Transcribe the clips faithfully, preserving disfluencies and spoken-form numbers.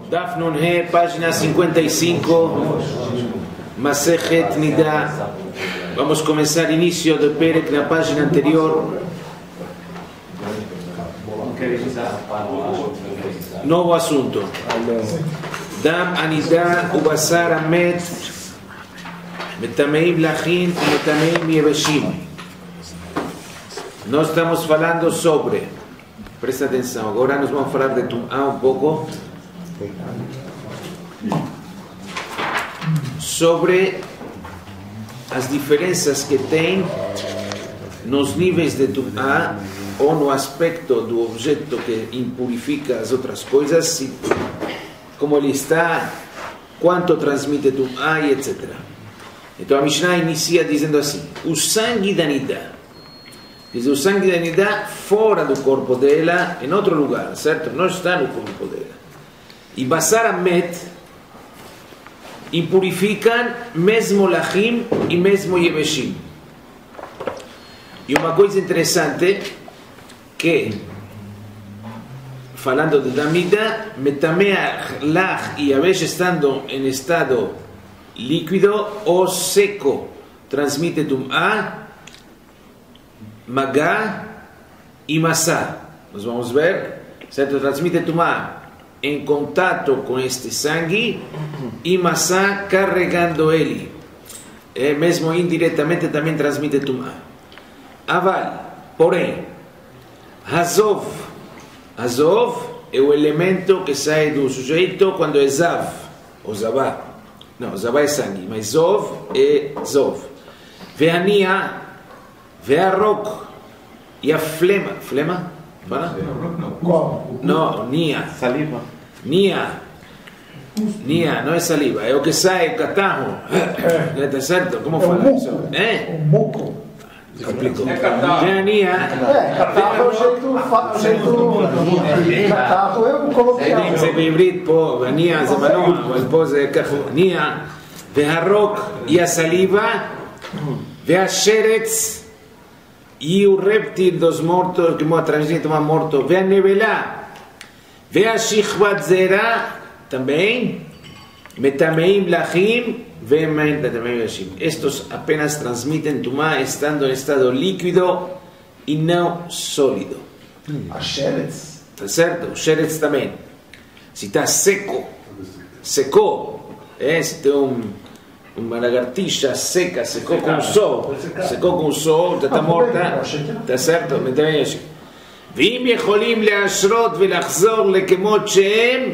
Daf Nun He, página cincuenta y cinco, Masechet Nida. Vamos a comenzar inicio de Perek, la página anterior. Nuevo asunto. Dam Anida Ubasar Amet Metameim Lachin y Metameim Yeveshim. No estamos hablando sobre, presta atención, ahora nos vamos a hablar de Tum'a un poco, sobre as diferenças que tem nos níveis de Tum'a ou no aspecto do objeto que impurifica as outras coisas, se, como ele está, quanto transmite Tum'a e etcétera. Então a Mishnah inicia dizendo assim: o sangue da Nida, diz o sangue da Nida fora do corpo dela, em outro lugar, certo? Não está no corpo dela. E Basar Amet impurificam mesmo Lachim e mesmo Yeveshim. E uma coisa interessante que, falando de Damida, Metamea Lach e Yavesh estando em estado líquido ou seco transmite Tum'a, Magá e Massá. Nós vamos ver, certo? Transmite Tum'a em contato com este sangue e Massá carregando ele. É, mesmo indiretamente também transmite Tum'a. Aval, porém, Hazov, Hazov é o elemento que sai do sujeito quando é Zav, ou Zavá. Não, Zavá é sangue, mas Zov é Zov. Ve'ania, Ve'arok, e a flema, flema? Fala? Não, Nia. Saliva. Nia. Nia, não é saliva, é o que sai, o catarro. É, tá certo? Como fala isso? É? O muco. Complicou. É catarro. É, Nia. É, catarro é o jeito... O jeito... Catarro é o coloquial. זה בעברית פה, והנייה זה מנוע, אבל פה זה ככה, נייה, והרוק היא הסליבה, והשרץ היא o réptil dos mortos, כמו הטרנזיט morto, והנבלה, והשכבת זרע, também, מטמאים לחים, ומטמאים ישים. Estos apenas transmiten Tum'a estando en estado líquido e não sólido. השרץ. Tá certo? O sheretz também. Se está seco, secou, é, se tem um, uma lagartixa seca, secou com o sol, secou com o sol, já está morta, tá certo? ואם יכולים להשרות ולחזור לכמות שהם,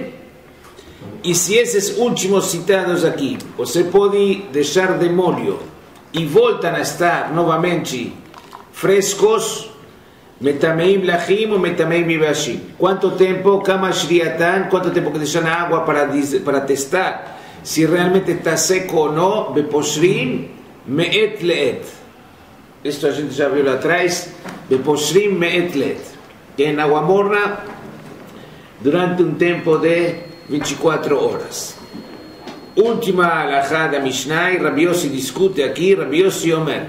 e se esses últimos citados aqui, você pode deixar de molho e voltam a estar novamente frescos, Metameim Lachim ou Metameim Yeveshim. Quanto tempo? Kama Shriatan, quanto tempo que deixam na água para, para testar se realmente está seco ou não? Beposhrim Me'et Le'et. Isto a gente já viu lá atrás. Beposhrim Me'et Le'et. Que é na água morna durante um tempo de vinte e quatro horas. Última alahá da Mishnah, Rabbi Yossi discute aqui. Rabbi Yossi Omer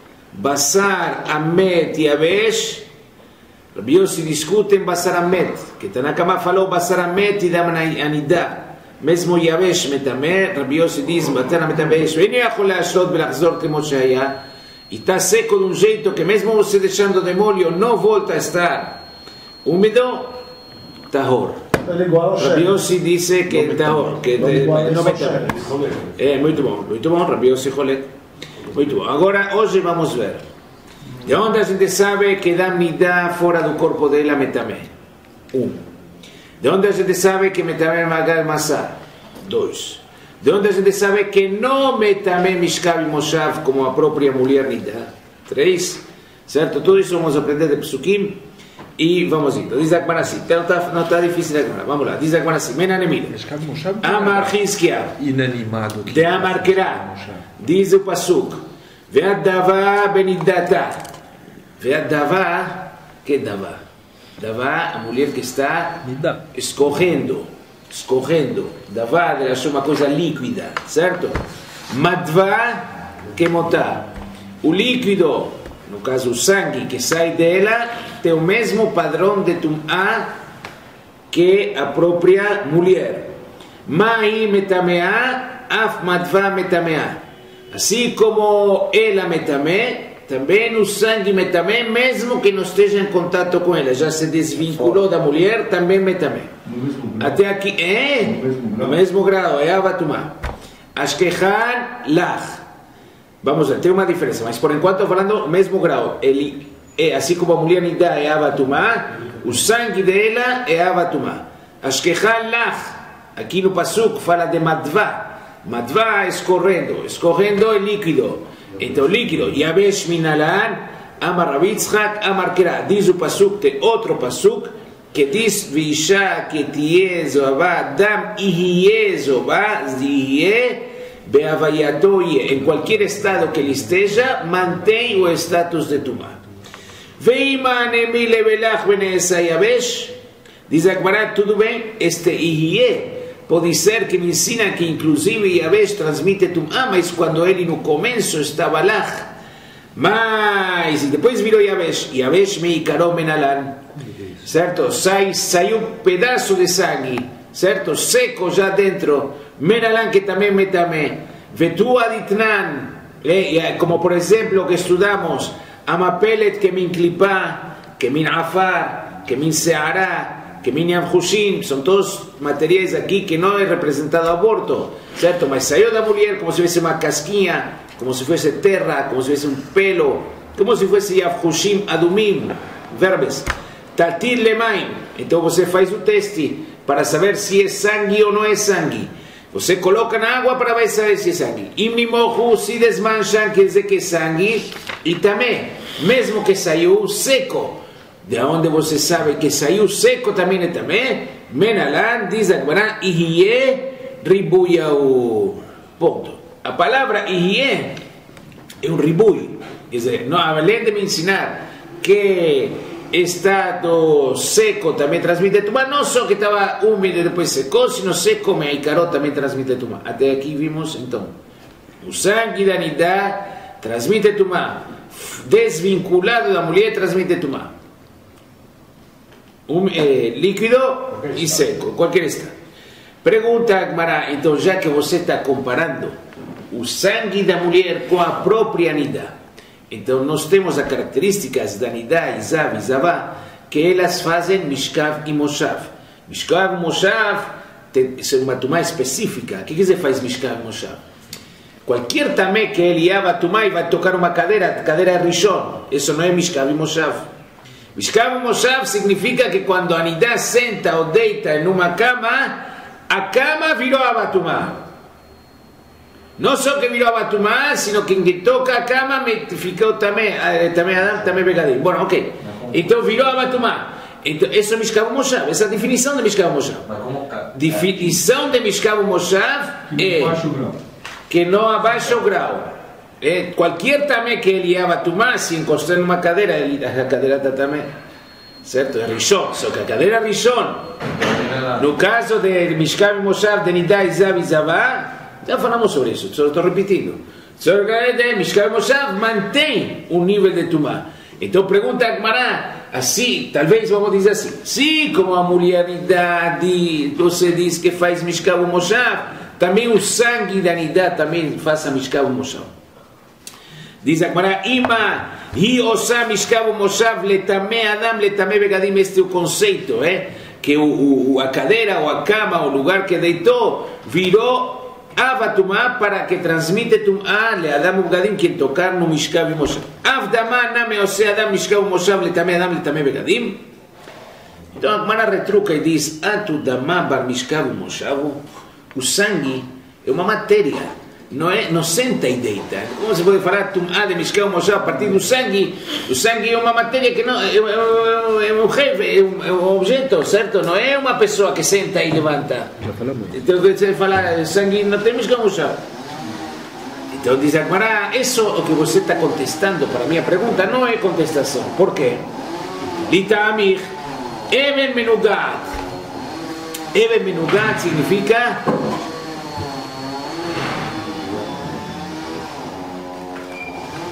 Basar Amet Yavesh. Rabbi Yossi discute em Basar Amet, que Tanakama falou Basar Amet e Dam Anida, mesmo Yavesh Metameh. Rabbi Yossi diz Basar Amet Yavesh, ואינו יכול להשרות ולחזור כמו שהיה, e está seco de um jeito que mesmo você deixando de molho não volta a estar úmido, tahor. Rabbi Yossi disse que é tahor, que não metameh. É muito bom, muito bom, Rabbi Yossi Cholet. Muito bom. Agora, hoje vamos ver de onde a gente sabe que Dam Nida fora do corpo dela Metameh. Um. De onde a gente sabe que Metameh Magal Massá. Dois. De onde a gente sabe que não Metameh Mishkav e Moshav como a própria mulher Nida. Três. Certo? Tudo isso vamos aprender de Psukim e vamos indo. Diz a Gemara assim. Não está difícil a Gemara. Vamos lá. Diz a Gemara assim. Mena Nemila. Amar Chizkiah. Inanimado. De Amar Kerah. Diz o Pasuk. Ve'adava benidata. Ve'adava, que dava? Dava, a mulher que está escorrendo, escorrendo. Dava, ela é uma coisa líquida, certo? Madva, que motá. O líquido, no caso o sangue que sai dela, tem o mesmo padrão de Tum'a que a própria mulher. Ma'i metamea, af madva metamea. Assim como ela metamé, também o sangue metamé, mesmo que não esteja em contato com ela, já se desvinculou da mulher, também metamé. Até aqui, é, no mesmo grau, é avatumá. Ashkechan lach. Vamos ver, tem uma diferença, mas por enquanto estou falando mesmo grau. Ele é, assim como a mulher nidá é avatumá, o sangue dela é avatumá. Ashkechan lach. Aqui no Pasuk fala de madvá. Madvá escorrendo, escorrendo é líquido. Então líquido, Yabesh minalan, Amar Rav Yitzchak, Amar Kera. Diz o Pasuk, tem outro Pasuk, que diz, Visha que tiezoba, dam ihiezoba, zihie, beavayatoye. Em qualquer estado que ele esteja, mantém o status de tumá. Veima nemile belach benesa Yabesh. Diz a Gemara, tudo bem, este ihie pode ser que me ensina que inclusive Yabesh transmite tumá, mas quando ele no começo estava lá, mas e depois virou Yabesh, Yabesh me icarou menalan, certo? Sai, saiu um pedaço de sangue, certo? Seco já dentro, menalan que também metame, vetu aditnan, como por exemplo que estudamos, amapelet que min clipá, que min afar, que min seará, que minham hushim, são todos materiais aqui que não é representado aborto, certo? Mas saiu da mulher como se fosse uma casquinha, como se fosse terra, como se fosse um pelo, como se fosse hushim adumim, verbes. Tatir lemaim. Então você faz o teste para saber se é sangue ou não é sangue. Você coloca na água para ver saber se é sangue. Imnimohu, se desmanchan, quer dizer que é sangue. E também, mesmo que saiu seco, de onde você sabe que saiu seco também é também, menalan, diz a Gemara, ihie ribuyau. Ponto. A palavra ihie é um ribui. Quer dizer, não, além de me ensinar que estado seco também transmite tumá, não só que estava úmido e depois secou, sino seco me icaró também transmite tumá. Até aqui vimos, então, o sangue da nidá transmite tumá, desvinculado da mulher transmite tumá. Um, eh, líquido e seco, qualquer estado. Pergunta a Gemara, então, já que você está comparando o sangue da mulher com a própria nidá, então nós temos as características da nidá, Izav e Zavá, que elas fazem Mishkav e Moshav. Mishkav e Moshav tem uma tumá específica. O que quer dizer faz Mishkav e Moshav? Qualquer tamé que ele ia tumá e vai tocar uma cadeira, cadeira Rishon, isso não é Mishkav e Moshav. Mishkav Moshav significa que quando a nidá senta ou deita em uma cama, a cama virou abatumá. Não só que virou abatumá, sino que quem toca a cama ficou também, também Adam, também Begadim. Bom, ok. Então virou abatumá. Então, isso é Mishkav Moshav, essa é a definição de Mishkav Moshav. Definição de Mishkav Moshav é que não abaixa o grau. É, qualquer também que ele ia batumar, se encostar numa cadeira, ele, a cadeira está também, certo? É Rishon, só que a cadeira é Rishon. No caso de Mishkav e Moshav, de Nidá, Izav e Zavá, já falamos sobre isso, só estou repetindo. Só que Mishkav e Moshav mantém o nível de tumá. Então pergunta a Gemara, assim, talvez vamos dizer assim, se como a mulher Nidá, você diz que faz Mishkav e Moshav, também o sangue da Nidá também faça Mishkav e Moshav. Diz a Gemara, Ima, hi osa mishkav moshav letame adam letame begadim. Este é o conceito, é? Que o, o, a cadeira ou a cama, o lugar que deitou, virou avatumá para que transmite tumá le adam begadim, quem tocar no mishkav moshav. Avdama name ose adam mishkav moshav letame adam letame begadim. Então a Gemara retruca e diz, atu dama bar mishkav moshav, o sangue é uma matéria. Não, é, não senta e deita. Como se pode falar tumá de Mishkav Moshav a partir do sangue? O sangue é uma matéria que não é, é, é um rei, é um, é um objeto, certo? Não é uma pessoa que senta e levanta. Então você fala sangue não tem Mishkav Moshav. Então diz a Gemara, isso é o que você está contestando para a minha pergunta, não é contestação. Por quê? Litamich Eben Menugat. Eben Menugat significa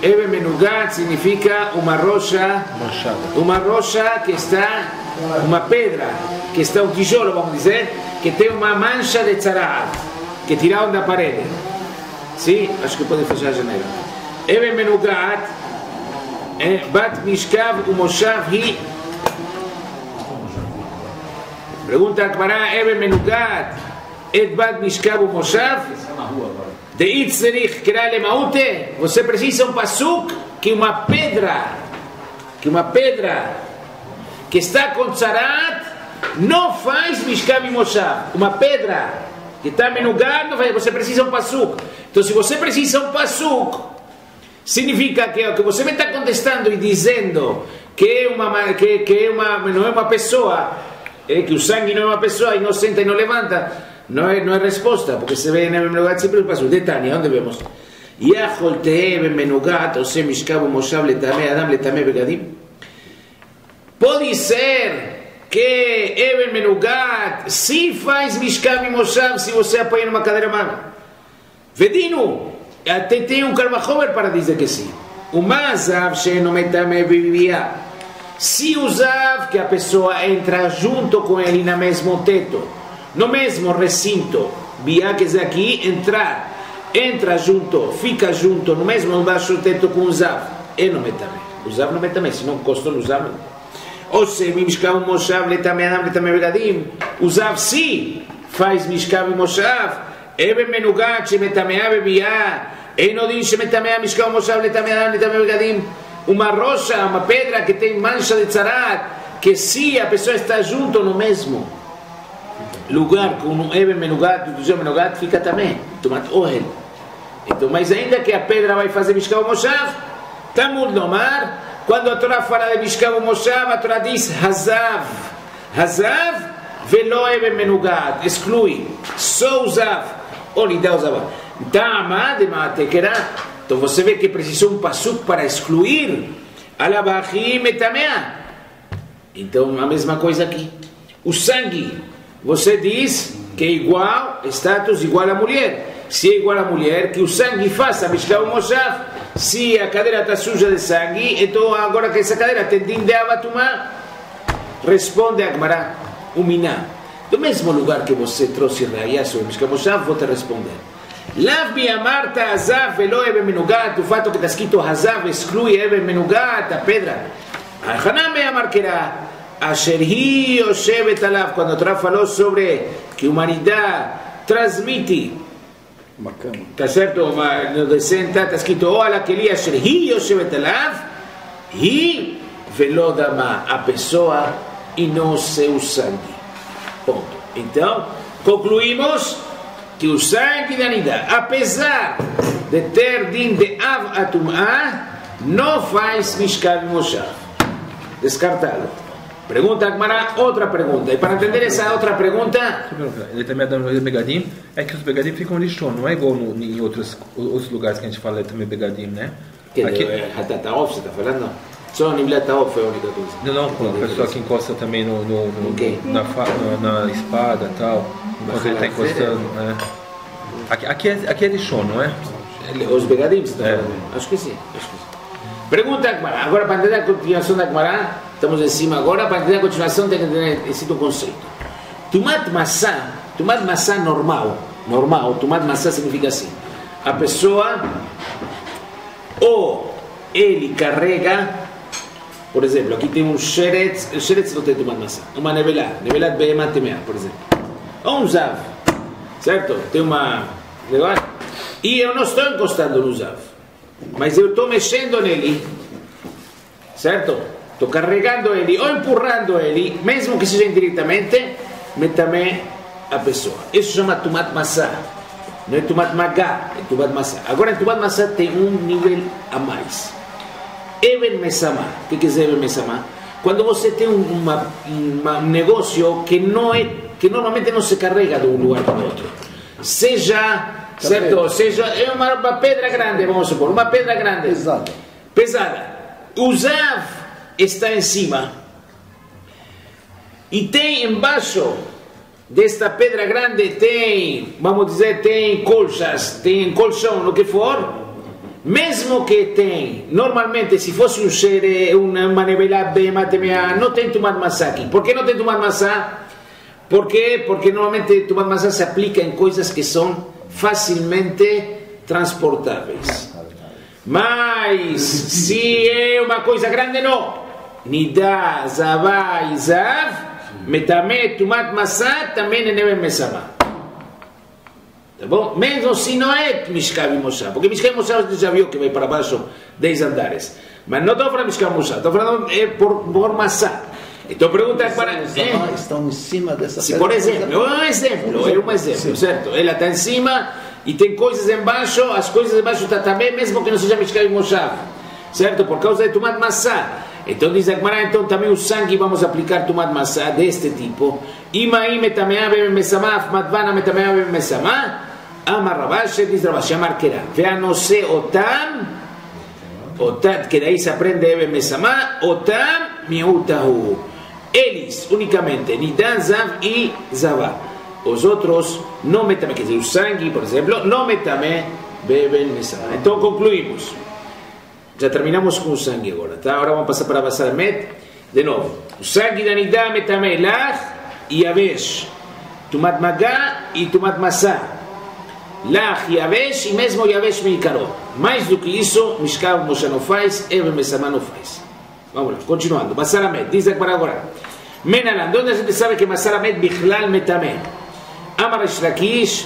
Eben Menugat significa uma rocha, uma rocha que está, uma pedra, que está um tijolo, vamos dizer, que tem uma mancha de tzaraat, que tiraram da parede. Sim? Acho que pode fechar a janela. Eben Menugat, Bat Mishkav Umoshav Hi. Pergunta a Gemara, Eben Menugat, Et Bat Mishkav Umoshav. De Itzerich Kerale Maute, você precisa um pasuk que uma pedra, que uma pedra que está com tzarat não faz Mishkav e Moshav. Uma pedra que está menugado, não faz, você precisa um pasuk. Então, se você precisa um pasuk, significa que, que você me está contestando e dizendo que é uma, que, que é uma, não é uma pessoa, é, que o sangue não é uma pessoa e não senta e não levanta. No es, no es respuesta, porque se ve en el Menugat siempre el paso. De Tania, ¿dónde vemos? Yachol Tehem Menugat, o se Mishkav Moshav Letame Adam Letame Begadim. Puede ser que Eben Menugat si faz Mishkav y Moshav si você apoia numa cadeira mala. Vedino, até tem um Karvachover para dizer que sim. O Mazav Sheno Metame vivia. Se usava que a pessoa entra junto com ele na mesmo teto, no mesmo recinto, via que aqui, entrar, entra junto, fica junto, no mesmo baixo teto com o Zav, e não metame. O Zav não metame, se não encostou no Zav. Ou se Mishkav Moshav, letame Adam, letame Begadim, o Zav sim faz Mishkav Moshav, Eben Menugat, shemetamea bevia, e não diz shemetamea Mishkav Moshav, letame Adam, letame Begadim, uma rocha, uma pedra que tem mancha de tzarat, que se a pessoa está junto no mesmo lugar com um Eben Menugat, um Tujão Menugat, fica também, tomat ohel. Então, mas ainda que a pedra vai fazer Mishkav Moshav, Tamud Nomar, quando a Torá fala de Mishkav Moshav, a Torá diz Hazav, Hazav, velo Eben Menugat, exclui, só Zav, ou lhe dá o Zav. Tama de Matekerá, então você vê que precisou um pasuk para excluir Alabachim e Tamea. Então, a mesma coisa aqui. O sangue, você diz que é igual, status igual à mulher. Se é igual à mulher, que o sangue faça Mishkav Moshav. Se a cadeira está suja de sangue, então agora que essa cadeira tem din de abatumá, responde a Gemara, o Miná. Do mesmo lugar que você trouxe Raya sobre Mishkav Moshav, vou te responder. Lav mi amarta Hazav velo Eben Menugat, o fato que está escrito Hazav exclui Eben Menugat, a pedra. Haname amarquerá. Asherhi Yoshevet Alav, quando a Torá falou sobre que a humanidade transmite, está certo? No decenta está escrito O alakeli Asherhi Yoshevet Alav, Hi velodama, a pessoa e não seu sangue. Ponto. Então, concluímos que o sangue da Nidá, apesar de ter din de Av Atumah, não faz Mishkav Moshav. Descartado. Pergunta Agmará, outra pergunta. E para entender essa outra pergunta, ele também dá no Begadim, é que os Begadim ficam lixão, não é igual no, em outros, outros lugares que a gente fala também Begadim, né? Que aqui é Hatataof, você está falando? Só Niblataof é a única coisa. Não, não, com a pessoa que encosta também no, no, no, okay. na, na, na espada e tal, enquanto ele está encostando. Né? Aqui, aqui, é, aqui é lixão, não é? Os Begadim, você está falando? É. Acho que sim. Acho que sim. Pergunta Agmará, agora para entender a continuação da Agmará, estamos em cima agora, para entender a continuação tem que entender esse conceito. Tumat maçã, tumat maçã normal, normal, tumat maçã significa assim, a pessoa, ou ele carrega, por exemplo, aqui tem um sheretz, o sheretz não tem tumat maçã, uma nevelá, nevelá de behemat temea, por exemplo, ou um zav, certo? Tem uma, e eu não estou encostando no zav, mas eu estou mexendo nele, certo? Estou carregando ele ou empurrando ele, mesmo que seja indiretamente, metame a pessoa. Isso se chama tumat maçã. Não é tumat magá, é tumat maçã. Agora, em tumat maçã tem um nível a mais. Eben mesamá. O que quer dizer eben mesamá? Quando você tem uma, uma, um negócio que, não é, que normalmente não se carrega de um lugar para o outro. Seja... Certo? Seja, é uma, uma pedra grande, vamos supor, uma pedra grande. Pesada. Pesada. O Zav está em cima. E tem embaixo desta pedra grande, tem, vamos dizer, tem colchas, tem colchão, o que for. mesmo que tem, normalmente se fosse um shere, uma nevelá bema temea, não tem tumat massá aqui. Por que não tem tumat massá? Por quê? Porque normalmente tumat massá se aplica em coisas que são facilmente transportáveis. Mas se é uma coisa grande, não. Nidá, zavá e zav, metamé, tumat massá, também é neve mesamá. Tá bom? Mesmo se não é Mishkav e Moshav, porque Mishkav e Moshav você já viu que vai para baixo dez andares. Mas não estou falando Mishkav e Moshav, estou falando é por, por maçã. Então pergunta para... É, estão em cima dessa se, por exemplo, é um exemplo, é um exemplo, certo? Ela está em cima e tem coisas embaixo, as coisas embaixo estão também, mesmo que não seja Mishkav e Moshav, certo? Por causa de Tumat maçã. Então diz a Gemara, então também o sangue vamos aplicar Tumat maçã deste tipo. Imaim metamea bebe mesamá, matvana metamea bebe mesamá. Amar Rabash, diz Rabash, amar Kera. Veanose otam, otam, que daí se aprende bebe mesamá, otam miutahu. Eles unicamente, Nidan, Zav e Zavá. Os outros não metamé, quer dizer, o sangue, por exemplo, não metamé bebe mesamá. Então concluímos. Já terminamos com o sangue agora, tá? Agora vamos passar para Basar Met. De novo, o sangue da Nidá, metamé, Lach e Yavesh. Tumat Magá e Tumat Massá. Lach, Yavesh e mesmo Yavesh Meikaró. Mais do que isso, Mishkav Moshe não faz, Eve Mesamá não faz. Vamos lá, continuando. Basar Met, diz para agora. Menalan, onde a gente sabe que Basar Met Bichlal metamé? Amar Reish Lakish.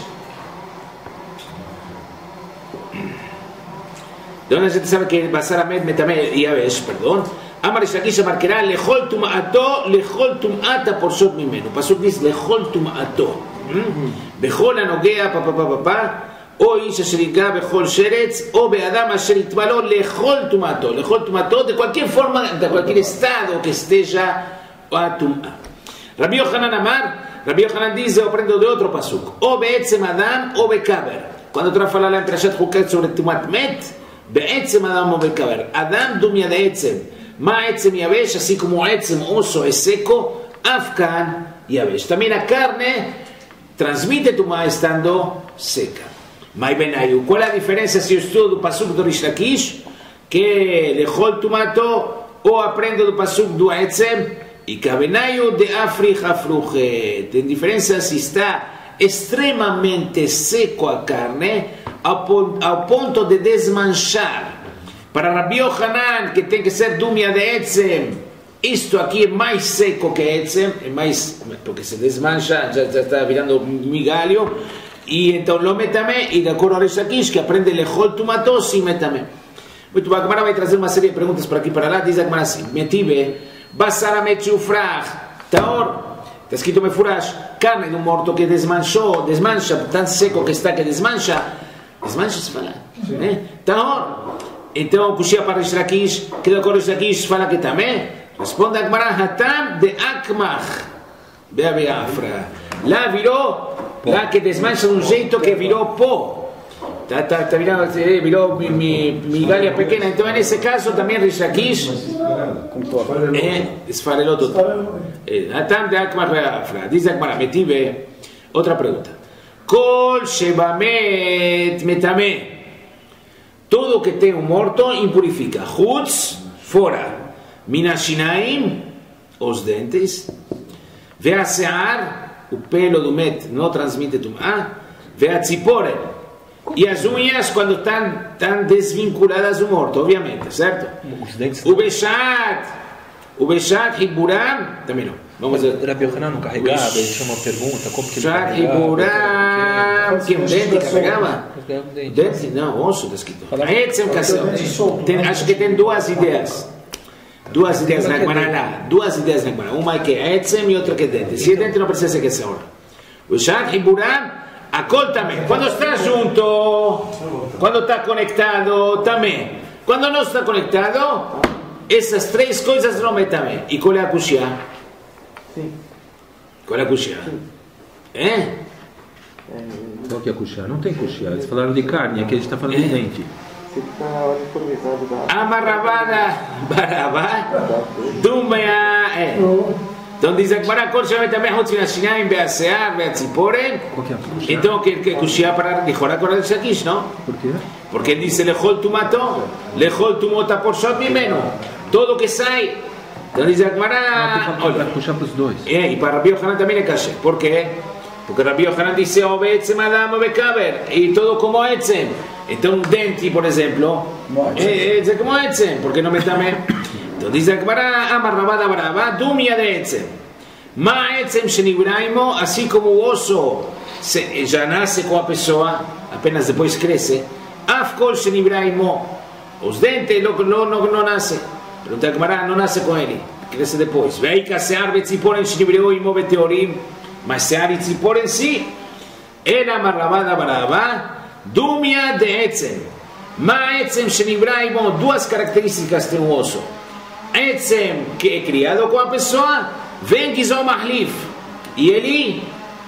De onde a gente sabe que Basar Amet metamé Yavesh, perdão. Amar Reish Lakish amar Kera lechol tum'ato lechol tum'ata porshot mimenu. Pasuk diz lechol tum'ato. Bechol anogea pa pa pa pa pa o ish asher yiga bechol sheretz o beadam asher yitbalo lechol tum'ato. Lechol tum'ato de qualquer forma, de qualquer estado que esteja a tum'a. Rabbi Yochanan amar, Rabbi Yochanan diz, eu aprendo de outro pasuk. O be'etzem adam o be'kaber. Quando tu vai falar lá em Parashat Chukat sobre tumat met, בעצם אדם או בקבר, אדם דומיה לעצם, מה עצם יבש, así como עצם oso es seco, אף כאן יבש. También la carne transmite tuma estando seca. Mai benayu, ¿cuál es la diferencia si yo estudio do pasuk do Reish Lakish, que lechol tumato, o aprendo do pasuk do עצם, y que benayu de afri hafrujet? En diferencia si está extremadamente seco a carne, ao ponto de desmanchar. Para Rabbi Yochanan, que tem que ser dumia de etzem, isto aqui é mais seco que etzem, é mais, porque se desmancha, já, já está virando migalho, e então lo metamé, e de acordo a Reish Lakish, que aprende lechol tumato, sim metamé. Muito bem, a Gemara vai trazer uma série de perguntas para aqui para lá, diz a Gemara assim, metive, basara metchufrach, taor, está escrito mefurash, carne de um morto que desmanchou, desmancha, tão seco que está que desmancha, desmancha se fala, né? Então, então, Kushia para Reish Lakish, que de acordo Reish Lakish fala que também, responde a Gemara, hatam de akmach, bea beafra, lá virou, lá que desmancha de um jeito que virou pó, está, está, está virando, virou migalha pequena, então nesse caso também Reish Lakish, é, esfarelou tudo, hatam de akmach beafra, diz a Gemara, metive, outra pergunta. Kol shebamet metamé. Todo que tem um morto impurifica. Chutz, fora. Minashinaim, os dentes. Veasear, o pelo do met não transmite tumá. Veatzipore. E as unhas quando estão, estão desvinculadas do morto, obviamente, certo? O bechat, o bechat hiburam, também não. Vamos ver. Rabbi Yochanan não carregava, ele chama uma pergunta, como que ele carregava? Hiburam, que um dente carregava? Dente? Não, osso, está escrito. Acho que tem duas ideias. Duas ideias na Gemara lá. Duas ideias na Gemara. Uma é que é etzem e outra que é dente. Se é dente não precisa ser que essa hora. O bechat hiburam, a col também. Quando está junto, quando está conectado, também. Quando não está conectado, essas três coisas não metem também. E qual é a kushia? Sim. Qual é a kushia? É? Qual que é a kushia? Não tem kushia. Eles falaram de carne, aqui a gente está falando de dente. Amarravada, barabá, dumea, é. Então diz a Gemara, Kol Shevet Tameh Chutz Min HaShinayim Ve'Asear Ve'Atziporen. Então que que Kushia para mejorar con el Shakish, ¿no? ¿Por qué? Porque él dice Lechol Tumato, Lechol Tumota Porshot Mimeno. Todo que sai. Então diz a Gemara, Para puxar para os dois. É, e para Rabbi Yohanan também é cachê. Por quê? Porque Rabbi Yohanan disse o Be'etzem Adam o Bekaber. E todo como Etzem. Então um dente, por exemplo, é, é como Etzem. Porque não me também. Então diz a Gemara, Amar Rabada Baraba, Dumia de Etzem. Ma Etzem Shenibraimo, assim como o osso se, já nasce com a pessoa, apenas depois cresce. Afkol Shenibraimo, os dentes não, não, não, não nascem. Pergunta a Gemara, não nasce com ele, cresce depois. Vei Kasear Betziporen Shenibreu Imo Beteorim, mas Sear e Tzipor em si, era Marravada Baraba, Dumia de Etzem. Ma Etzem Shenibraimo, duas características tem o osso. Etzem, que é criado com a pessoa, vem Gizom Mahlif, e ele,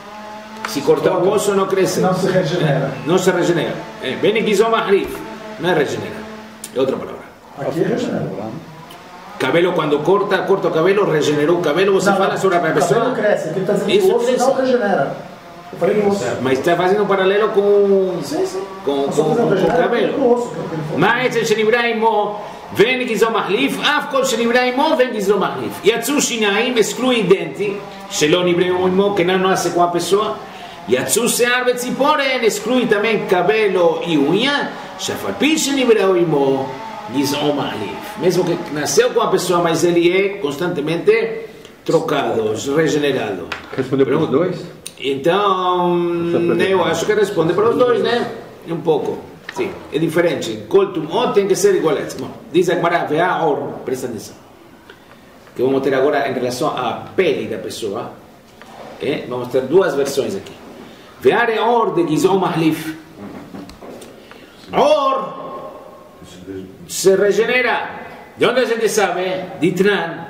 se cortar o osso, não cresce. Não se regenera. Não se regenera. Vem Gizom Mahlif, não é regenera. É outra palavra. Aqui regenera. Cabelo, quando corta, corta o cabelo, regenerou o cabelo, você Não, fala sobre a pessoa. O cabelo cresce, aqui está dizendo Isso que o osso cresce. não regenera. Eu falei no osso. Mas está fazendo um paralelo com, Sim, sim. com, Nós com, estamos com, com o regenerando cabelo. o osso, que ele falou. מה אצל שנברא עמו ואין גזרו מחליף, אף כל שנברא עמו ואין גזרו מחליף. יצאו שיניים, exclui denti, שלא נברא עמו, que não nasce com a pessoa. יצאו שיער וציפורן, exclui também cabelo e unha, שאף על פי שנברא עמו, גזרו מחליף. Mesmo que nasceu com a pessoa, mas ele é constantemente trocado, regenerado. Respondeu para os dois? Então, eu acho que responde para os dois, né? Um pouco. Sim, é diferente. Coltum O tem que ser igual a esse. Bom, diz a Gemara, vea or, presta atenção. Que vamos ter agora em relação à pele da pessoa. É? Vamos ter duas versões aqui. Vea é or de Gizom Mahlif. Or se regenera. De onde a gente sabe? Ditran.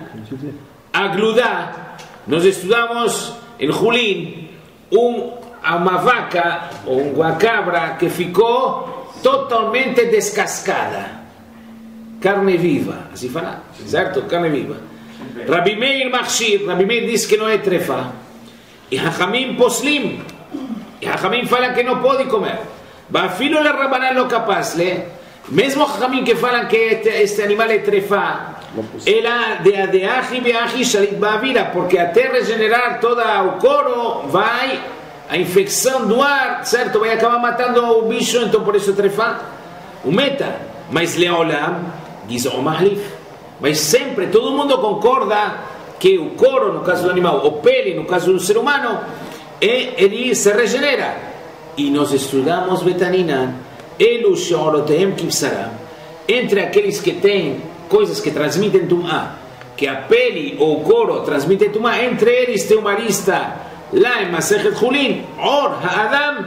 Agludá. Nós estudamos em Julin um, uma vaca ou uma cabra que ficou totalmente descascada. Carne viva, assim fala, certo? Carne viva. Rabbi Meir Machshir, Rabbi Meir diz que não é trefa. E Hachamim poslim. E Hachamim fala que não pode comer. Bafilo le Rabanan lo capaz, le. Mesmo Hachamim que falam que este animal é trefa, ela de adeaji beaji shalit ba'avira, porque até regenerar todo o couro vai a infecção do ar, certo? Vai acabar matando o bicho, então por isso trefa. O meta, mas leolam Gizom Mahlif. Mas sempre todo mundo concorda que o couro, no caso do animal, o pele, no caso do ser humano, é, ele se regenera. E nós estudamos Betaninan, Elu Sheorotehem Kivsara, entre aqueles que têm coisas que transmitem Tumá, que a pele ou o couro transmitem Tumá, entre eles tem uma lista lá em Masechet Julin, Or Ha'adam,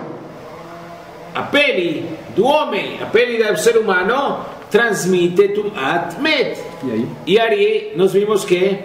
a pele do homem, a pele do ser humano, transmite Tumat Met. E aí? E aí nós vimos que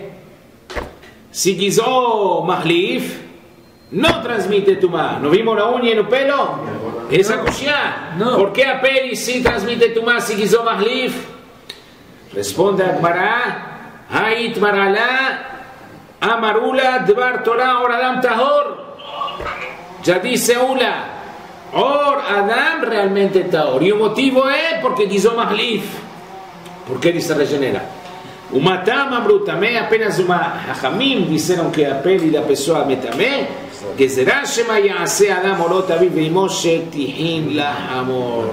se Gizom Mahlif não transmite Tumá. Não vimos na unha e no pelo? Essa coxia. Por que a pele sim transmite Tumá se Gizom Mahlif? Responde a Gemara, Hait Marala, Amarula, Dvar Torah, Or Adam Tahor. Já disse Ula, Or Adam realmente Tahor. E o motivo é porque Gizom Mahlif. Porque ele se regenera. O Matam Amru também, apenas uma Hachamim disseram que a pele da pessoa é tamé, que será Shema Ya'aseh Adam Orot Aviv Ve'imo Shetihin Lahamor.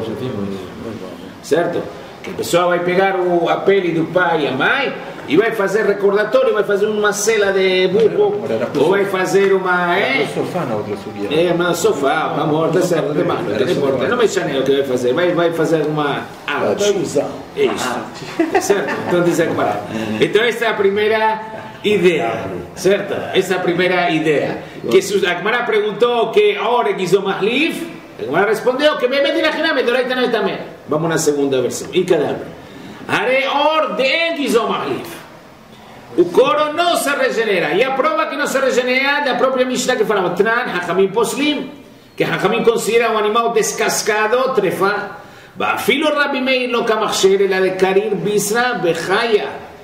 Certo? Que a pessoa vai pegar o, a pele do pai e a mãe e vai fazer recordatório, vai fazer uma cela de burro, ou vai fazer uma... É, no sofá na outra subida. é no sofá, amor, tá certo, não importa, não me chame o que vai fazer, vai, vai fazer uma arte. É isso, tá certo? Então diz a Gemara. Então essa é a primeira ideia, certo? Essa é a primeira ideia. Que a Gemara perguntou que ahora Gizom Mahlif, a Gemara respondeu que me meti na Hiname, Doraita não é também. Vamos na segunda versão. E cada Are or de Gizom Mahlif. O couro não se regenera. E a prova que não se regenera da própria Mishnah que falava Tran, Hachamim Poslim, que Hachamim considera um animal descascado, trefa. Bafilo Rabbi Meir lo kamachsher, ela de Karir Bisra Bechaya.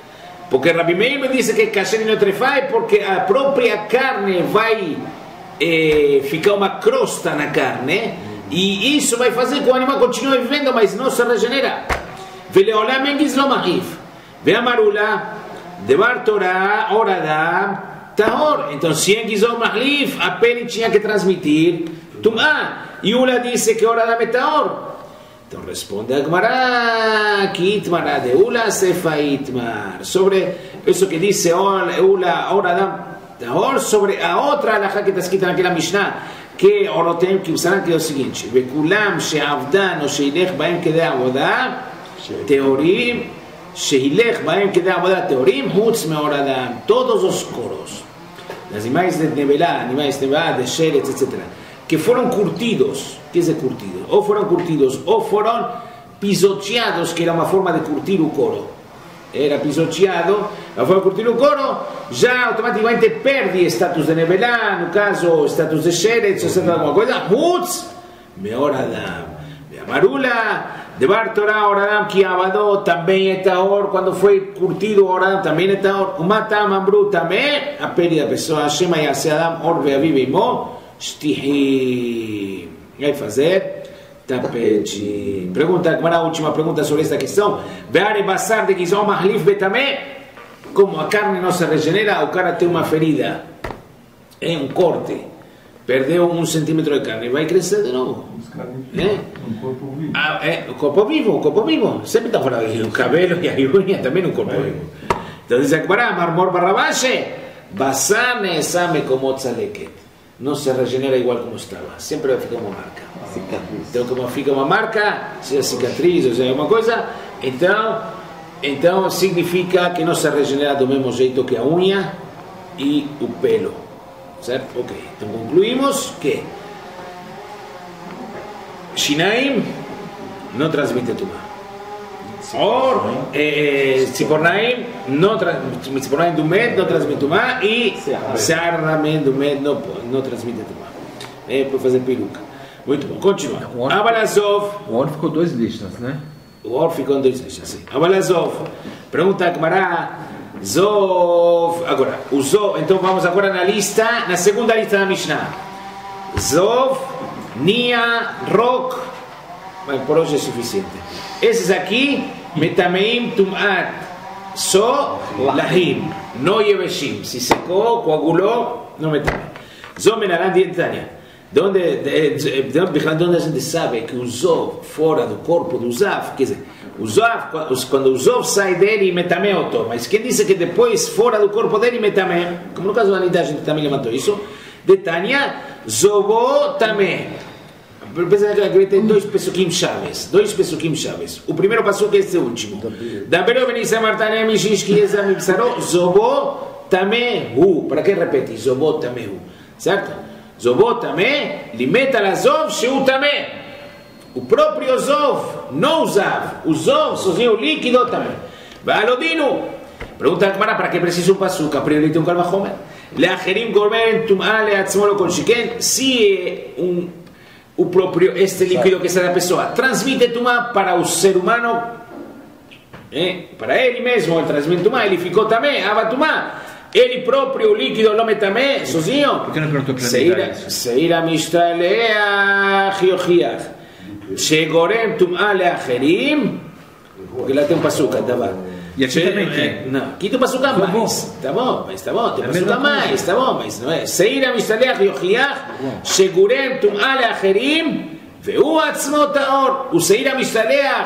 Porque Rabbi Meir me dice que kasher e não trefa é porque a própria carne vai eh, ficar uma crosta na carne e isso vai fazer que o animal continue vivendo, mas não se regenera. Veleolam en gizlo mahif. Veamarula, devar Torah, oradam, tahor. Então, se em gizlo mahif, a pele tinha que transmitir tumá. E Ula disse que oradam é tahor. Então responde a Gemara, que itmar de Ula sefa itmar. Sobre isso que disse Ula, oradam, tahor, sobre a outra alahá que está escrita naquela Mishnah, que Orotem que usaram, que é o seguinte: Vekulam she'avdan o she'ilech baem kedei avodah teorim she'ilech baem kedei avodah teorim hutz me'oradam. Todos os coros, os animais de nevelá, animais de nevelá, de sheretz, etcétera, que foram curtidos. Que é curtido? Ou foram curtidos ou foram pisoteados, que era uma forma de curtir o couro. Era pisoteado, a forma de curtir o couro, já automaticamente perde status de nevelá, no caso, status de sheretz, etcétera, alguma coisa. Hutz me'oradam. Marula, devar Torah, oradam, que abadó, também é tahor, quando foi curtido, oradam, também é tahor. Umatam ambru, também, a pele da pessoa, Shema yase Adam, or ve'aviv imo, shtihim. Vai fazer tapete. Pergunta, a última pergunta sobre esta questão. Veare basar de gizom mahlif betamé. Como a carne não se regenera, o cara tem uma ferida, é um corte, perdeu um centímetro de carne, vai crescer de novo. É? Um corpo vivo. Ah, é, o corpo vivo, o corpo vivo. Sempre está fora do cabelo e a unha também um corpo vivo. Então diz a marmor barrabache, basar nesame como tzaleket. Não se regenera igual como estava, sempre vai ficar uma marca. Cicatriz. Então, como fica uma marca, seja cicatriz ou seja alguma coisa, então, então significa que não se regenera do mesmo jeito que a unha e o pelo. Certo? Ok. Então concluímos que Shinaim não transmite tumá. Or, eh, Tzipornaim não Tzipornaim do med não transmite tumá e Sear Ramen do med não, não transmite tumá. É para fazer peruca. Muito bom, continua. Abalazov. O Or ficou dois lixos, né? O Or ficou dois lixos, sim. Abalazov. Pergunta a Gemara. Zov. Agora, o Zov. Então vamos agora na lista, na segunda lista da Mishnah. Zov, Nia, Rok. Mas por hoje é suficiente. Esses aqui, Metameim, Tum'at, So, Lahim, no Yeveshim. Se secou, coagulou, não Metameim. Zov Menaran Dietania. De onde, de, de, de, de onde a gente sabe que o Zov fora do corpo do Zav, quer dizer, o Zav, quando o Zov sai dele, Metamé o toma. Mas quem disse que depois fora do corpo dele, Metamé, como no caso da Anitta, a gente também levantou isso, de Tânia, Zobo Tamé. Pensa que tem dois pesukim chaves, dois pesukim chaves. O primeiro pasuk é este último. Dabero benisa martane mishish ki eza mibsaro, Zobo Tamé hu. Para que repete? Zobo Tamé hu. Certo? Zobo Tamé, limeta la Zov, sheu Tamé. O próprio Zov, não o Zav. O Zov, sozinho, o líquido também. Valodino. Pergunta a Gemara, para que precisa um pasuk? A priori tem um calvajomer. Leacherim gorben tum'a leatzmolo kol shiken. Se um, o próprio, este líquido que está na pessoa, transmite tum'a para o ser humano, eh, para ele mesmo, ele transmite tum'a, ele ficou também, ava tum'a. Ele próprio, o líquido, não também, sozinho. Por que não perguntou para ele? Seira mishtaleach yochiach. Shegorem tum'a leacherim. Porque lá tem um pasuk, davar. E aqui também tem. Não, aqui tem um pasuk a mais. Tá bom, mas tá bom, tem um pasuk a mais, tá bom, mas não é. Seira mishtaleach yochiach. Shegorem tum'a leacherim. Veu atzmo taor. O seira mishtaleach,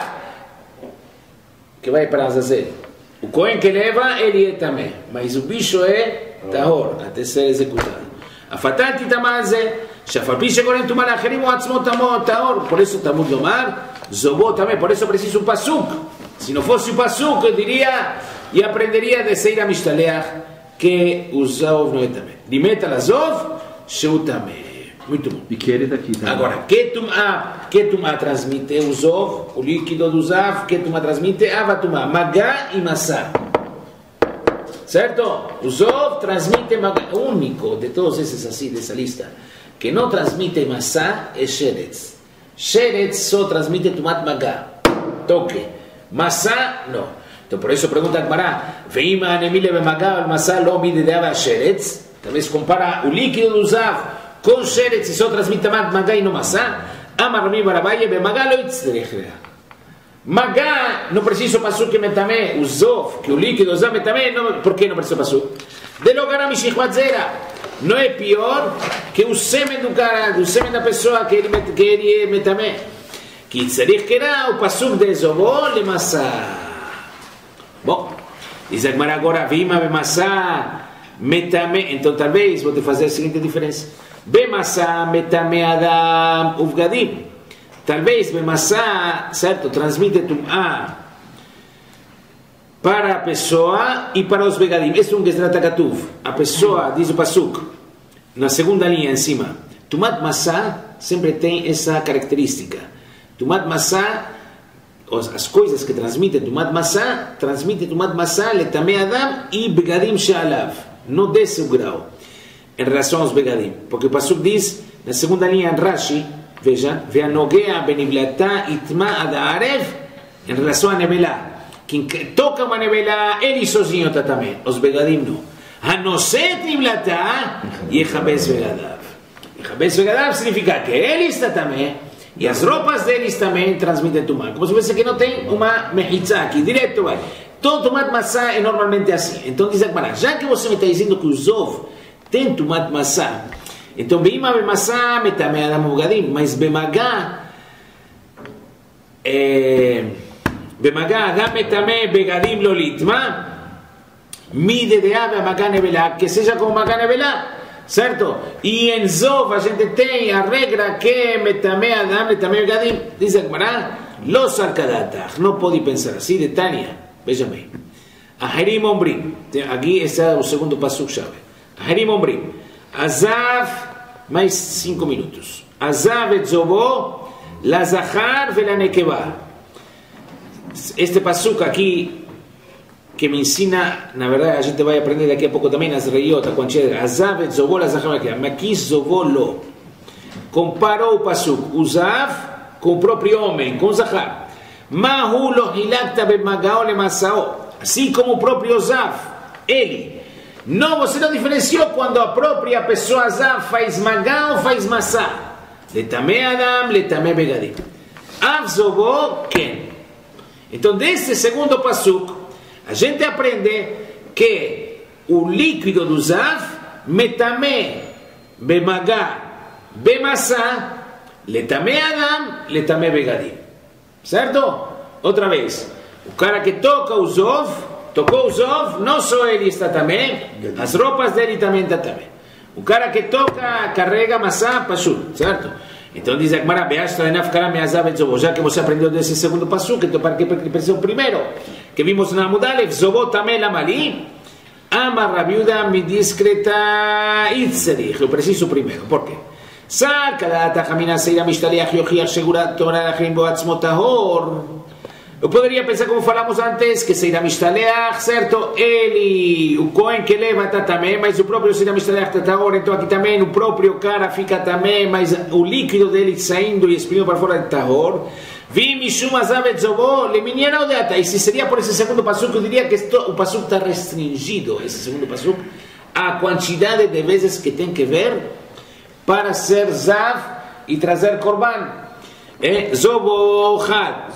que vai para Azazel. O Cohen que leva, ele é também. Mas o bicho é tahor, até ser executado. A fatati tamaze, shafalpi shegorem tum'a leacherim o atzmo tahor. Por isso Talmud lomar, Zobó também. Por isso precisa um pasuk. Se não fosse o pasuk, eu diria e aprenderia de Seira Mishtaleach que o Zov não é também. Limeta la Zov, sheu também. Muito bom. E que ele daqui também. Agora, que tum'a, que tum'a transmite o Zov, o líquido do Zav, que tum'a transmite avatum'a, magá e massá. Certo? O Zov transmite magá. O único de todos esses assim, dessa lista, que não transmite massá é Sheretz. Sheretz só transmite tumat magá. Toque. Massá, não. Então por isso pergunta a Gemara, Veima anemile bemagá al-masá lo midedeava sheretz, talvez compara o líquido do zav com sheretz e só transmite tamat magá e não maçã, amar Rami barabaye bemagá lo itzderech. Magá, não preciso pasuk que metamé, o zov, que o líquido zav metamé, por que não preciso pasuk? De logar mishichat zera, não é pior que o sêmen do cara, do sêmen da pessoa que ele, que ele é metamé. Que tzarich kerá o pasuk de zovó le maçã. Bom, diz a Gemara agora, vima bemassá, metame, então talvez vou te fazer a seguinte diferença. Bemassá, metame adam, uvgadim. Talvez bemassá, certo, transmite tum'á para a pessoa e para os begadim. Este é um gesrat katuv. A pessoa, diz o pasuk, na segunda linha em cima, tumat massá sempre tem essa característica. Tumat massá, as coisas que transmitem Tumat Massá, transmitem Tumat Massá, Letame Adam e Begadim She'alav. Não desce o grau em relação aos Begadim. Porque o Pasuk diz, na segunda linha, em Rashi, veja, Ve'anogea benivlatá itma ad'arev, em relação a Nevelá. Quem toca uma Nevelá, ele sozinho está também. Os Begadim não. Hanoset nivlatá, Yechabes Begadav. Yechabes Begadav significa que ele está também. E as roupas deles também transmitem tumá. Como se fosse que não tem uma mehitzá aqui, direto vai. Todo tumat massá é normalmente assim. Então diz a Gemara, já que você me está dizendo que o zov tem tumat massá, então beima bemassá metame adam ugadim, mas bemagá, bemagá adam metame begadim lolitma, mide de ave magá nevelá, que seja como magá nevelá. Certo? E em Zov a gente tem a regra que metame adam, metame begadim. Diz a Gemara, los arkadatach. Não pode pensar assim, de Tânia. Veja bem. Aherim ombrim. Aqui esse é o segundo pasuk chave. Aherim ombrim. Azav, mais cinco minutos. Azav et zovó, la zachar ve la nekevá. Este pasuk aqui, que me ensina, na verdade a gente vai aprender daqui a pouco também nas reiot, a quantidade de Azav et zovó la zachar ve la nekevá. Mas aqui zovó lo. Comparou o pasuk, o Zav com o próprio homem, com o zachar. Mahu lo hilakta bemagao le masao. Assim como o próprio Zav, ele. Não, você não diferenciou quando a própria pessoa Zav faz magao, faz masá. Letame adam, letame begadim. Av zovó ken. Então, desse segundo pasuk, a gente aprende que o líquido do Zav, metame, bemagá, bemassá, letame adam, letame begadim. Certo? Outra vez. O cara que toca o Zov, tocou o Zov, não só ele está também, as roupas dele também estão também. O cara que toca, carrega maçã, pashut, certo? Então diz a Gemara, já que você aprendeu desse segundo pasuk, então para que precisa o primeiro? Que vimos na Mudalev, Zovot tamé lamali, ama rabiuda mi discreta itzerich. Eu preciso o primeiro, por quê? Saca da tajamina seira mishtaliach yochiach segurat torah achrim bo atzmo tahor. Eu poderia pensar, como falamos antes, que Seira Mishtaleach, certo? Ele, o Cohen que leva está também, mas o próprio Seira Mishtaleach está agora, então aqui também o próprio cara fica também, mas o líquido dele saindo e exprimindo para fora de Tahor. Vi Mishum Azav et Zovó, le miniera o deata. E se seria por esse segundo pasuk, eu diria que o pasuk está restringido, esse segundo pasuk, a quantidade de vezes que tem que ver para ser Zav e trazer Korban. É Zovó Had.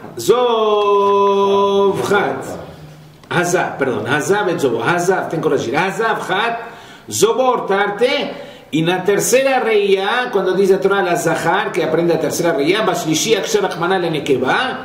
Zov Chat, Hazav, perdão, Hazav et Zovó, Hazav, tem que corrigir, Hazav Chat, Zovó Tarte, e na terceira reia, quando diz a Torá la Zahar, que aprende a terceira reia, Bashlishi Aksher Achmaná le Nekevá,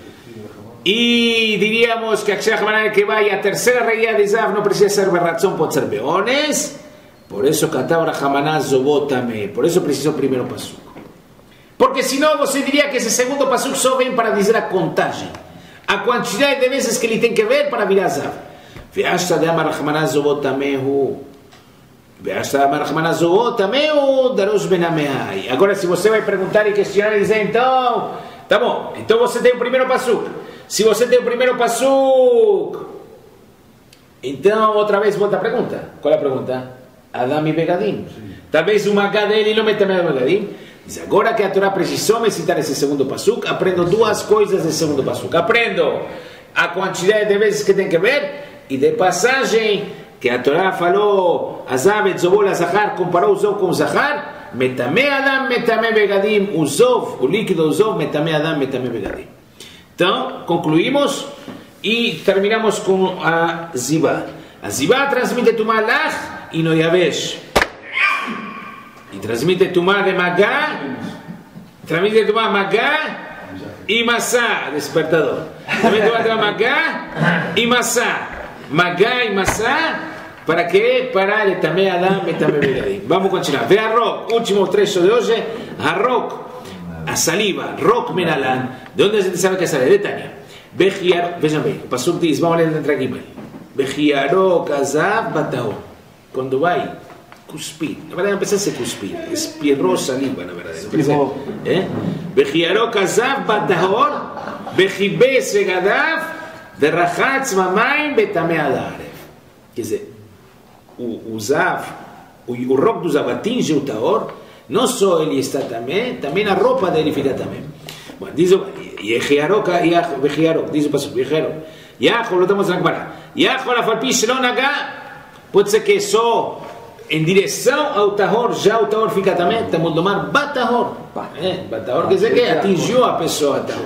e diríamos que Aksher Achmaná le Nekevá e a terceira reia de Zav não precisa ser berratzón, pode ser beones, por isso Katav Rachamaná Zovó também, por isso precisa o primeiro pasuk. Porque senão você diria que esse segundo pasuk só vem para dizer a contagem, a quantidade de vezes que ele tem que ver para virar Zav. Ve'ashta de amar Rachmaná Zovó tamehu, ve'ashta de amar Rachmaná Zovó tamehu darosh benameai. Agora, se você vai perguntar e questionar e dizer, então, tá bom, então você tem o primeiro pasuk. Se você tem o primeiro pasuk, então outra vez volta a pergunta. Qual é a pergunta? Adam e Begadim. Talvez uma H dele não mete medo Begadim. Diz, agora que a Torá precisou me citar esse segundo pasuk, aprendo duas coisas desse segundo pasuk. Aprendo a quantidade de vezes que tem que ver, e de passagem, que a Torá falou, Azav et Zovol a Zahar, comparou o Zov com o Zahar, Metame Adam, Metame Begadim, o Zov, o líquido Zov, Metame Adam, Metame Begadim. Então, concluímos e terminamos com a Zivá. A Zivá transmite Tumá Lach e no Yavesh. E transmite Tumá de Magá, transmite Tumá Magá e Massá, despertador. Transmite Tumá de Magá e Massá. Magá e Massá, para quê? Para ele também Adam e também Begadim. Vamos continuar. Ve a Rok, último trecho de hoje. A Rok, a saliva, Rok Menalan. De onde a gente sabe que é saliva? De Tânia. Vejiar, vejam bem, o Pasuk diz, vamos ler dentro aqui. Vejiarok Azav Batahor. Quando vai cuspir, na verdade não precisa ser cuspir, espirrou saliva, na verdade. Espirrou. Vejiarok Azav Batahor, Vejibe Segadav, Verrachatz Mamaim Betamei Adarev. Quer dizer, o, o Zav, o, o Rok do Zav atinge o Tahor, não só ele está também, também a roupa dele fica também. Bom, diz o Yehiarok, Vejiarok, diz o Pasuk, Vejiarok. Yahol, lo estamos na Gemara. Yahol, a falpi Shelon Nagá, pode ser que só em direção ao Tahor, já o Tahor fica também, estamos a tomar Batahor. É, Batahor quer dizer que atingiu a pessoa Tahor.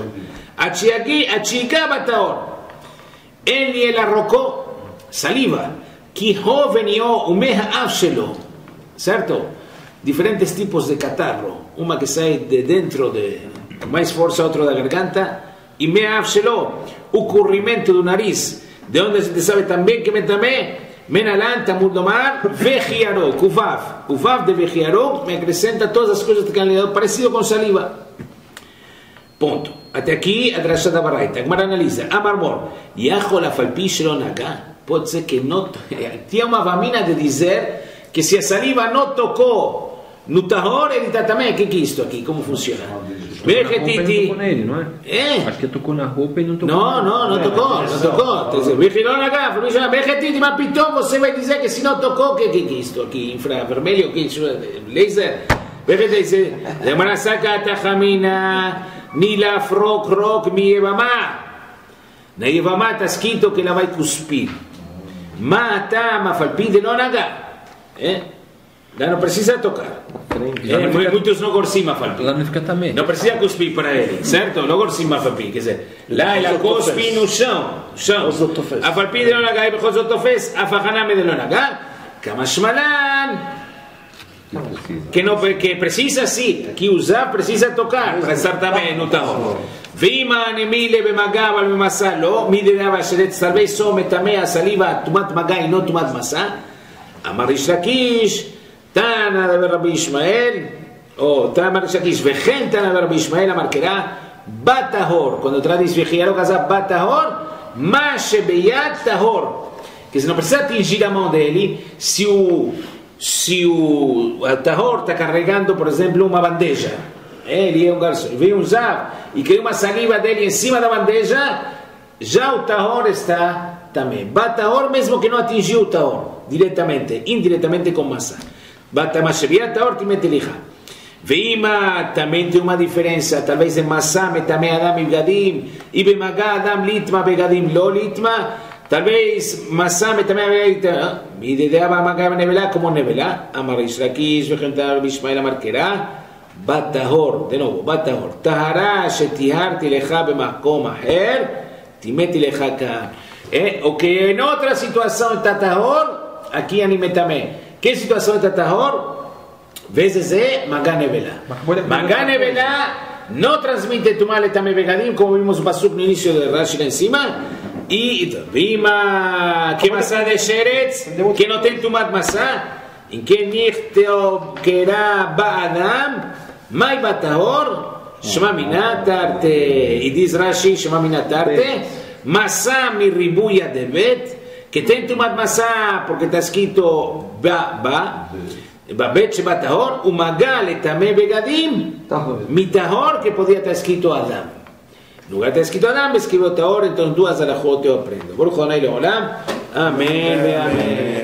Achigá Batahor. Ele ele arrocou saliva, que hoveniou o meha shelo, certo? Diferentes tipos de catarro, uma que sai de dentro de mais força, outra da garganta, e meha shelo, o corrimento do nariz, de onde a gente sabe também que também menalan tamud domar vejiaró, kuvav, kuvav de vejiaró me acrescenta todas as coisas que han dado parecido com saliva. Ponto. Até aqui a Drashá da Baraita. Agora analisa. Amarmor. Yahol afalpi shelo nagá. Pode ser que não... Tinha uma vamina de dizer que se a saliva não tocou no Tahor, ele está também. O que é isto aqui? Como funciona? Vegetiti. Não é? É. Acho que tocou na roupa e não tocou. Não, não, não tocou. Não tocou. Vigilou nagá. Vegetiti, mas piton, você vai dizer que se não tocou, o que é isto aqui? Infravermelho, o que é isso? Laser. Vegetiti. Demara saca tachamina. Nila frok rok mi Yevamá. Na Yevamá está escrito que ela vai cuspir. Mata mafalpi de lonaga. Eh? Lá não precisa tocar. Eh, muitos não gorsim mafalpi. Lá não fica também. Não precisa cuspir para ele, certo? Não gorsim mafalpi. Quer dizer, lá ela cuspe no chão. chão. A falpi de lonaga e bechosotofes a fajaname de lonaga. Kamashmalan. Que, não, que precisa sim, aqui usar precisa tocar para estar também no Tahor. Vima nemile bemagá al bemassá lo mi de dava sheretz talvez só metamei a saliva tumat magá e não tumat massá. Amar Rish Lakish Tana de Rabbi Ishmael ou Tana Rish Lakish vechen Tana de Rabbi Ishmael amar querá Batahor, quando traduz vejiarok azav Batahor ma shebeyat Tahor, que se não precisa atingir a mão dele se o se o Tahor está carregando, por exemplo, uma bandeja, ele é um garçom, veio um Zav e caiu uma saliva dele em cima da bandeja, já o Tahor está também. Batahor, mesmo que não atingiu o Tahor diretamente, indiretamente com massa. Batamashevia Tahor timete liha. Veima também tem uma diferença, talvez em massa, metame Adam e Begadim, e bemagá Adam litma Begadim lo litma. Talvez Masame também me ideava Magá Nevelá como Nevelá, Amar Rish Lakish, Vejentar Bishmael Amar Kerá, Batahor, de novo, Batahor, Tahara Shetiharti Lecha Bemakom Aher, Timeti Lecha Ka. O que em outra situação está Tahor, aqui animetame. Que situação está Tahor? Vezes é Magá Nevelá. Magá Nevelá não transmite Tumale também Begadim, como vimos o Pasuk no início de Rashi lá em cima. E Vima, que maçã de Sheretz, que não tem tumat maçã, em que nichteo querá Ba'adam, mai Batahor, Shema Minatarte, e diz Rashi, Shema Minatarte, maçã mi ribuya de Bet, que tem tumat maçã, porque está escrito Ba, Ba, Babet Shebatahor, o Magal etamé Begadim, Mitahor, que podia estar escrito Adam. No lugar está escrito Adam, escribió Tahor, entonces duas alajot eu aprendo. Baruch Adonai Leolam. Amém, amém.